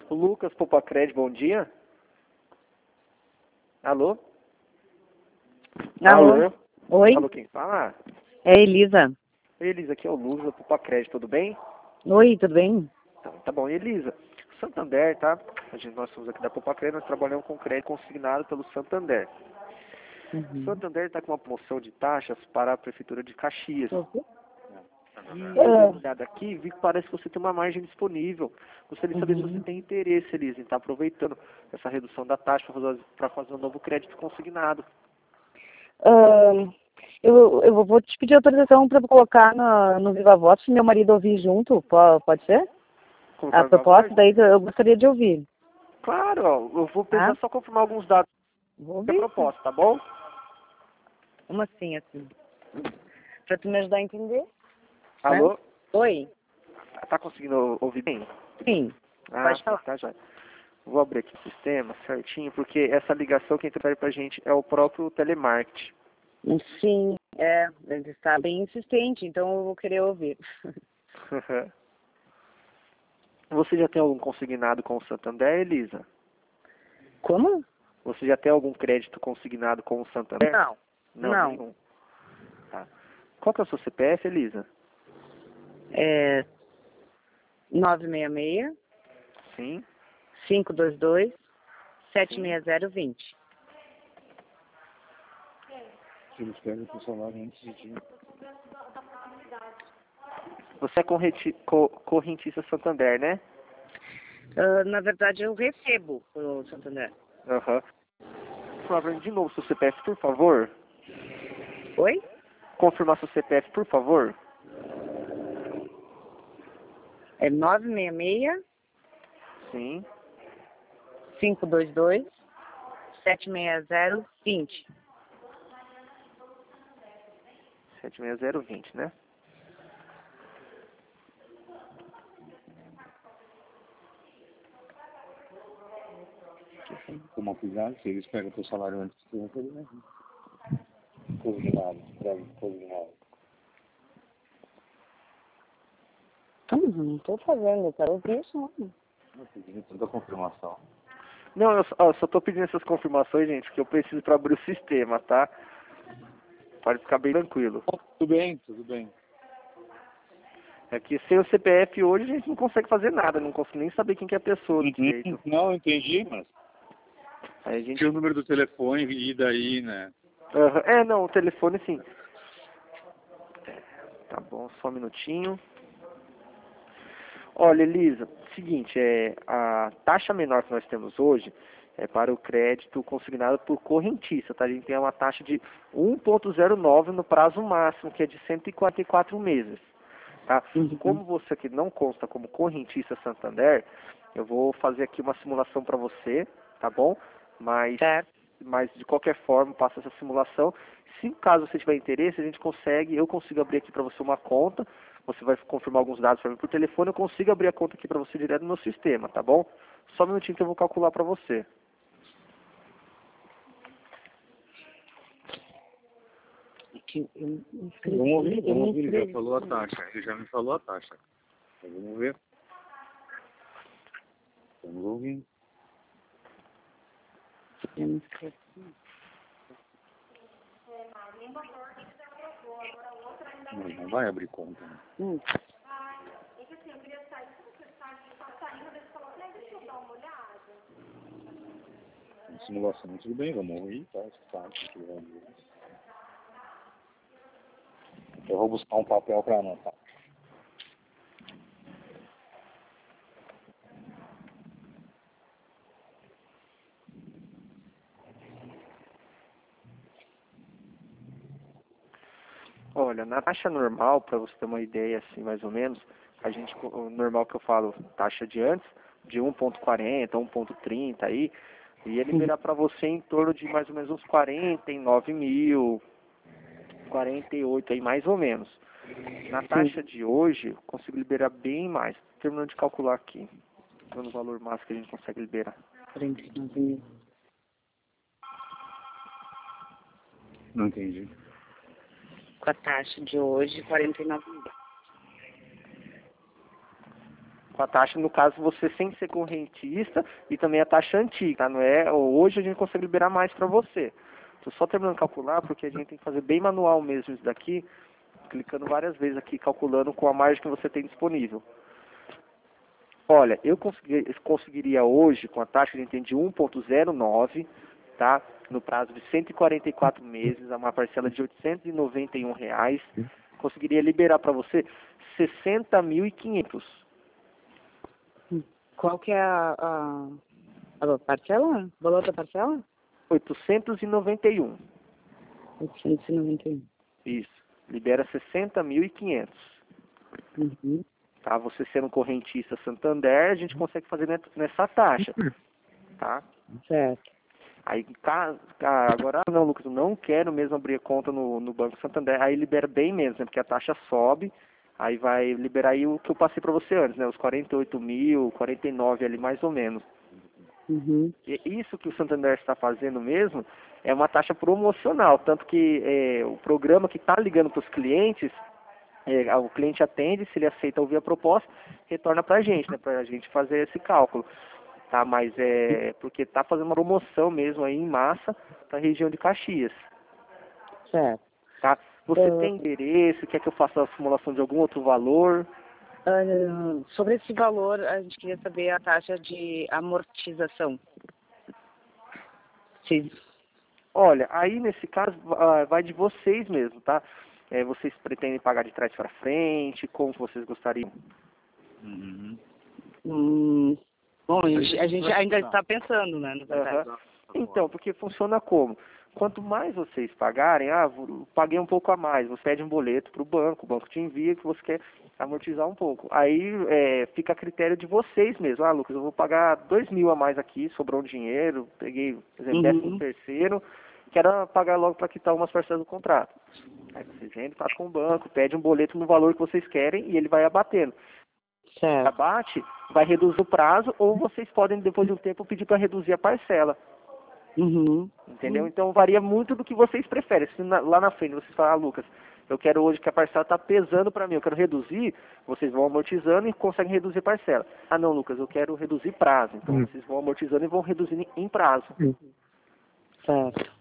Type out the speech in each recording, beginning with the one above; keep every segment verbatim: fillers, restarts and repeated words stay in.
O Lucas Popacred, bom dia. Alô? Alô? Alô? Oi? Alô, quem fala? É Elisa. Oi, Elisa, aqui é o Lucas da Popacred, tudo bem? Oi, tudo bem? Então, tá bom. Elisa, Santander, tá? A gente, nós somos aqui da Popacred, nós trabalhamos com crédito consignado pelo Santander. Uhum. Santander está com uma promoção de taxas para a Prefeitura de Caxias. Uhum. E eu dei uma olhada aqui, vi que parece que você tem uma margem disponível. Gostaria de saber se Uhum. você tem interesse, Elisa, em estar aproveitando essa redução da taxa para fazer, pra fazer um novo crédito consignado. Ahn, eu, eu vou te pedir autorização para colocar no, no Viva Voz, se meu marido ouvir junto, po- pode ser? Colocar A no Viva proposta, Voz? daí eu gostaria de ouvir. Claro, ó, eu vou Tá? precisar só confirmar alguns dados Vou da ouvir. proposta, tá bom? Como assim, assim? Para tu me ajudar a entender? Alô? Né? Oi? Tá conseguindo ouvir bem? Sim, Ah, pode sim, falar. tá já. Vou abrir aqui o sistema certinho, porque essa ligação que interfere pra gente é o próprio telemarketing. Sim, é, ele está bem insistente, então eu vou querer ouvir. Você já tem algum consignado com o Santander, Elisa? Como? Você já tem algum crédito consignado com o Santander? Não, Não, não. nenhum. Tá. Qual que é o seu C P F, Elisa? É nove seis seis, Sim, cinco dois dois, sete sim. seis zero dois zero. Eles pegam o salário antes de ti. Você é correnti co correntista Santander, né? Ah, na verdade, eu recebo o Santander. Aham. Confirma de novo seu C P F, por favor. Oi? Confirmar seu C P F, por favor. É nove seis seis, Sim. cinco dois dois, sete seis zero dois zero. sete seis zero dois zero, né? Como avisar, se eles pegam o teu salário antes de tu receber, né? Cozinhado, pega cozinhado. Tá, mas eu não estou fazendo, eu quero ouvir isso. Não. Não pedindo tanta confirmação. Não, eu só, ó, só tô pedindo essas confirmações, gente, que eu preciso para abrir o sistema, tá? Pode ficar bem tranquilo. Tudo bem, tudo bem. É que sem o C P F hoje a gente não consegue fazer nada, não consigo nem saber quem que é a pessoa Uhum. direito. Não, entendi, mas Aí a gente... tinha o número do telefone e daí, né? Aham. É, não, o telefone sim. Tá bom, só um minutinho. Olha, Elisa, seguinte, é, a taxa menor que nós temos hoje é para o crédito consignado por correntista, tá? A gente tem uma taxa de um vírgula zero nove no prazo máximo, que é de cento e quarenta e quatro meses, tá? Uhum. Como você aqui não consta como correntista Santander, eu vou fazer aqui uma simulação para você, tá bom? Mas, Certo. mas de qualquer forma, passa essa simulação. Se caso você tiver interesse, a gente consegue, eu consigo abrir aqui para você uma conta. Você vai confirmar alguns dados para mim por telefone, eu consigo abrir a conta aqui para você direto no meu sistema, tá bom? Só um minutinho que eu vou calcular para você. Que eu me inscrevi, Vamos ouvir, eu me vamos ouvir, ele já inscrevi. falou a taxa. Ele já me falou a taxa. Então, vamos ver. Vamos ouvir. Eu me inscrevi. Mas não vai abrir conta, né? Hum. Simulação, tudo bem, vamos ouvir, tá? Tá, eu vou buscar um papel para anotar. Olha, na taxa normal, para você ter uma ideia assim, mais ou menos, a gente, o normal que eu falo, taxa de antes, de um vírgula quarenta, um vírgula trinta aí, ia liberar para você em torno de mais ou menos uns quarenta e nove mil, quarenta e oito aí, mais ou menos. Na taxa de hoje, eu consigo liberar bem mais. Terminando de calcular aqui, no valor máximo que a gente consegue liberar. quarenta e nove mil. Não entendi. Com a taxa de hoje, quarenta e nove mil. com a taxa, no caso, você sem ser correntista e também a taxa antiga, tá? Não é, hoje a gente consegue liberar mais para você. Estou só terminando de calcular, porque a gente tem que fazer bem manual mesmo isso daqui, clicando várias vezes aqui, calculando com a margem que você tem disponível. Olha, eu consegui, conseguiria hoje, com a taxa que a gente tem de um vírgula zero nove, tá? No prazo de cento e quarenta e quatro meses, a uma parcela de oitocentos e noventa e um reais, conseguiria liberar para você sessenta mil e quinhentos. Qual que é a, a, a parcela? O valor da parcela? oitocentos e noventa e um. oitocentos e noventa e um. Isso. Libera sessenta mil e quinhentos. Uhum. Tá? Você sendo correntista Santander, a gente consegue fazer nessa taxa. Tá? Certo. Aí, tá, agora, não, Lucas, eu não quero mesmo abrir conta no, no Banco Santander. Aí libera bem menos, né? Porque a taxa sobe. Aí vai liberar aí o que eu passei para você antes, né? Os quarenta e oito mil, quarenta e nove ali, mais ou menos. Uhum. E isso que o Santander está fazendo mesmo é uma taxa promocional. Tanto que é, o programa que está ligando para os clientes, é, o cliente atende, se ele aceita ouvir a proposta, retorna para a gente, né? Para a gente fazer esse cálculo. Tá? Mas é porque está fazendo uma promoção mesmo aí em massa para a região de Caxias. Certo. Tá? Você Uh, tem interesse? Quer que eu faça a simulação de algum outro valor? Uh, sobre esse valor, a gente queria saber a taxa de amortização. Sim. Olha, aí nesse caso uh, vai de vocês mesmo, tá? É, vocês pretendem pagar de trás para frente? Como vocês gostariam? Uhum. Hum, bom, a gente, a gente ainda está pensando, né? Na verdade. Uhum. Então, porque funciona como? Quanto mais vocês pagarem, ah, paguei um pouco a mais, você pede um boleto para o banco, o banco te envia que você quer amortizar um pouco. Aí é, fica a critério de vocês mesmo. Ah, Lucas, eu vou pagar dois mil a mais aqui, sobrou um dinheiro, peguei, por exemplo, décimo terceiro, quero pagar logo para quitar umas parcelas do contrato. Aí vocês entram, passam com o banco, pede um boleto no valor que vocês querem e ele vai abatendo. Certo. Abate, vai reduzir o prazo ou vocês podem, depois de um tempo, pedir para reduzir a parcela. Uhum. Entendeu? Então varia muito do que vocês preferem. Se na, lá na frente vocês falam, ah, Lucas, eu quero hoje que a parcela está pesando para mim, eu quero reduzir, vocês vão amortizando e conseguem reduzir a parcela. Ah não, Lucas, eu quero reduzir prazo. Então uhum. vocês vão amortizando e vão reduzindo em prazo. Uhum. Certo.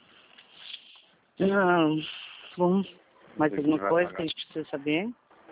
Não, bom, mais alguma coisa pagar. Que a gente precisa saber?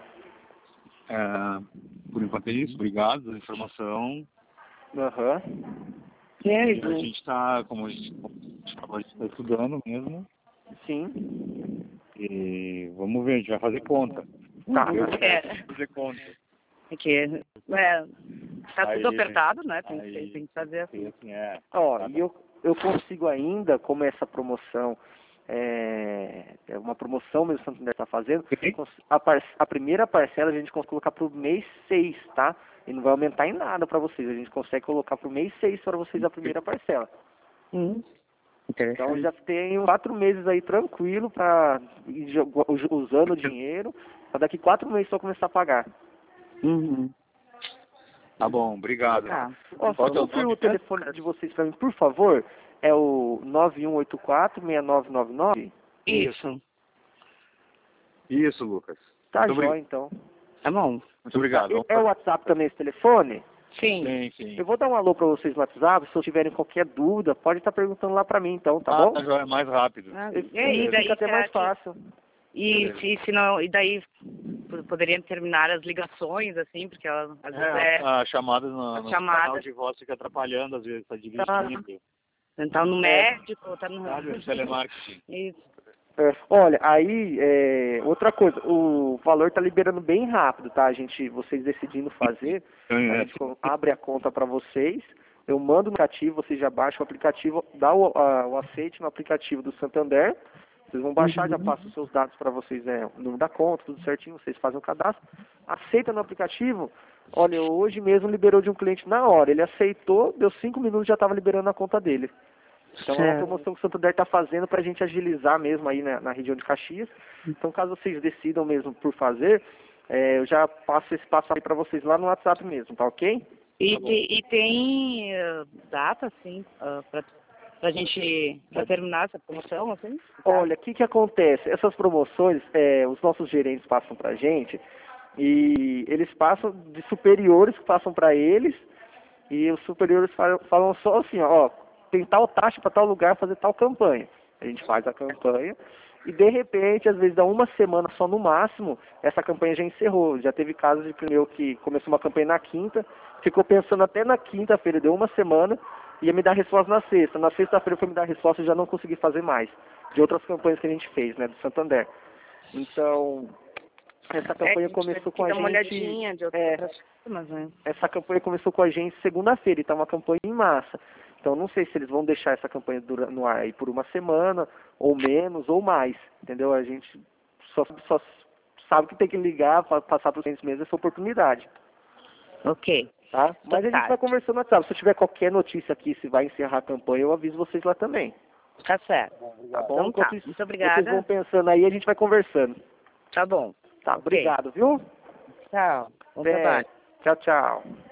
É, por enquanto é isso, obrigado pela informação. Aham. Uhum. É, a gente está, como a gente estava estudando mesmo. Sim. E vamos ver, a gente vai fazer conta. Tá. Eu é. quero fazer conta. É que é, tá aí, tudo apertado, né? Tem, aí, que, tem que fazer assim. assim é. Ó, e eu, eu consigo ainda, como essa promoção é, é uma promoção mesmo que o Santander está fazendo, a, par, a primeira parcela a gente consegue colocar para o mês seis, tá? E não vai aumentar em nada para vocês. A gente consegue colocar para o mês seis para vocês a primeira parcela. Hum. Então já tem quatro meses aí tranquilo para ir usando o dinheiro, para daqui quatro meses só começar a pagar. Uhum. Tá bom, obrigado. Tá. Ó, só confirma o telefone de vocês para mim, por favor. É o nove um oito quatro, seis nove nove nove? Isso. Isso, Lucas. Tá jóia, então. Tá bom. Muito obrigado. É o WhatsApp também esse telefone? Sim. Sim, sim. Eu vou dar um alô para vocês no WhatsApp, se tiverem qualquer dúvida, pode estar perguntando lá para mim, então, tá ah, bom? Tá jóia, mais rápido. Ah, e, e, e daí fica até mais que... fácil. E se, se não, e daí poderiam terminar as ligações, assim, porque ela, às vezes é... é... A chamada no, a no chamada... canal de voz fica atrapalhando, às vezes, tá dividindo. Tá, tá no médico, tá no... Tá no telemarketing. Isso. É, olha, aí, é, outra coisa, o valor tá liberando bem rápido, tá? A gente, vocês decidindo fazer, a gente abre a conta para vocês, eu mando no aplicativo, vocês já baixam o aplicativo, dá o, a, o aceite no aplicativo do Santander, vocês vão baixar, já passo os seus dados para vocês, é, o número da conta, tudo certinho, vocês fazem o cadastro, aceita no aplicativo, olha, hoje mesmo liberou de um cliente na hora, ele aceitou, deu cinco minutos já estava liberando a conta dele. Então é uma promoção que o Santander está fazendo para a gente agilizar mesmo aí na, na região de Caxias. Então caso vocês decidam mesmo por fazer, é, eu já passo esse passo aí para vocês lá no WhatsApp mesmo, tá ok? E, tá te, e tem uh, data, assim, uh, para a gente pra terminar essa promoção, assim? Olha, o que que acontece? Essas promoções, é, os nossos gerentes passam para a gente, E eles passam de superiores que passam para eles, e os superiores falam, falam só assim, ó, tem tal taxa para tal lugar fazer tal campanha. A gente faz a campanha e de repente, às vezes dá uma semana só no máximo, essa campanha já encerrou. Já teve casos de primeiro que começou uma campanha na quinta, ficou pensando até na quinta-feira, deu uma semana, ia me dar resposta na sexta. Na sexta-feira foi me dar resposta e já não consegui fazer mais. De outras campanhas que a gente fez, né, do Santander. Então, essa campanha é, começou com a gente... uma olhadinha de outras é, formas, né? Essa campanha começou com a gente segunda-feira, e tá uma campanha em massa. Então, não sei se eles vão deixar essa campanha no ar aí por uma semana, ou menos, ou mais, entendeu? A gente só, só sabe que tem que ligar para passar para os clientes mesmo essa oportunidade. Ok. Tá? Mas a gente vai conversando no WhatsApp. Se eu tiver qualquer notícia aqui, se vai encerrar a campanha, eu aviso vocês lá também. Tá certo. Tá bom? Então tá. Enquanto Muito obrigada. vocês vão pensando aí, a gente vai conversando. Tá bom. Tá, Ok. obrigado, viu? Tchau. Bom Até. trabalho. Tchau, tchau.